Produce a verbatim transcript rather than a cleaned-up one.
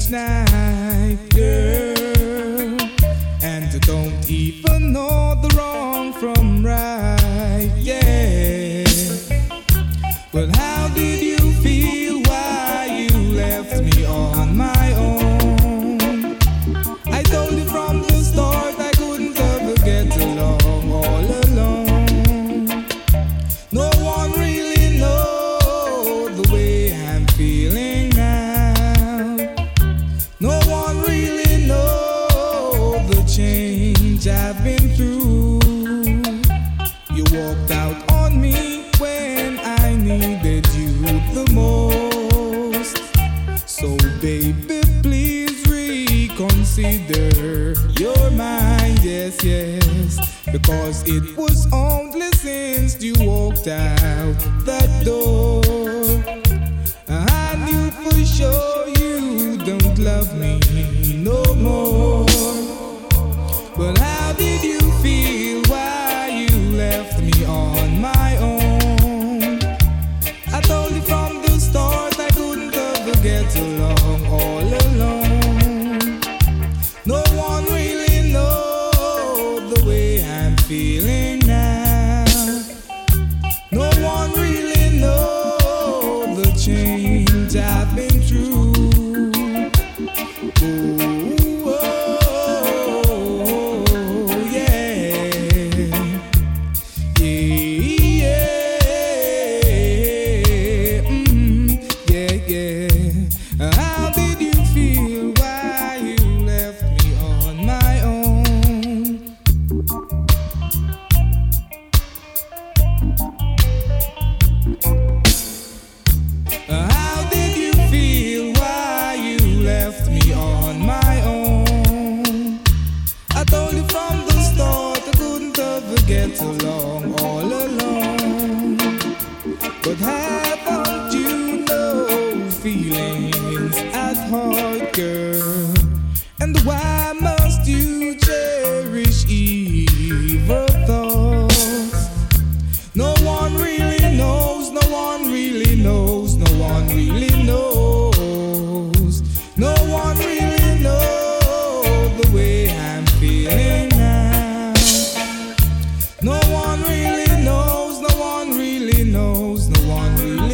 each night, girl, and you don't even know the wrong from right, yeah. Well, how did you feel while you left me on my own? I told you from the start I couldn't ever get along all alone. No one really knows the way I'm feeling now. No one really knows the change I've been through. You walked out on me when I needed you the most. So baby, please reconsider your mind, yes, yes. Because it was only since you walked out that door I knew for sure you don't love me no more. Well, how did you feel while you left me on my own? I told you from the start I couldn't ever get along all alone. No one really knows the way I'm feeling now. No one really knows the change I've been through. Ooh, oh, yeah. Yeah, mm, yeah, yeah. How did you feel while you left me on my own? How did you feel while you left me on my own? I told you from the start I couldn't ever get along all alone. But haven't you no feelings at heart, girl? And why must you cherish evil thoughts? No one really knows, no one really knows, no one really knows. No one really knows the way I'm feeling now. No one really knows, no one really knows, no one really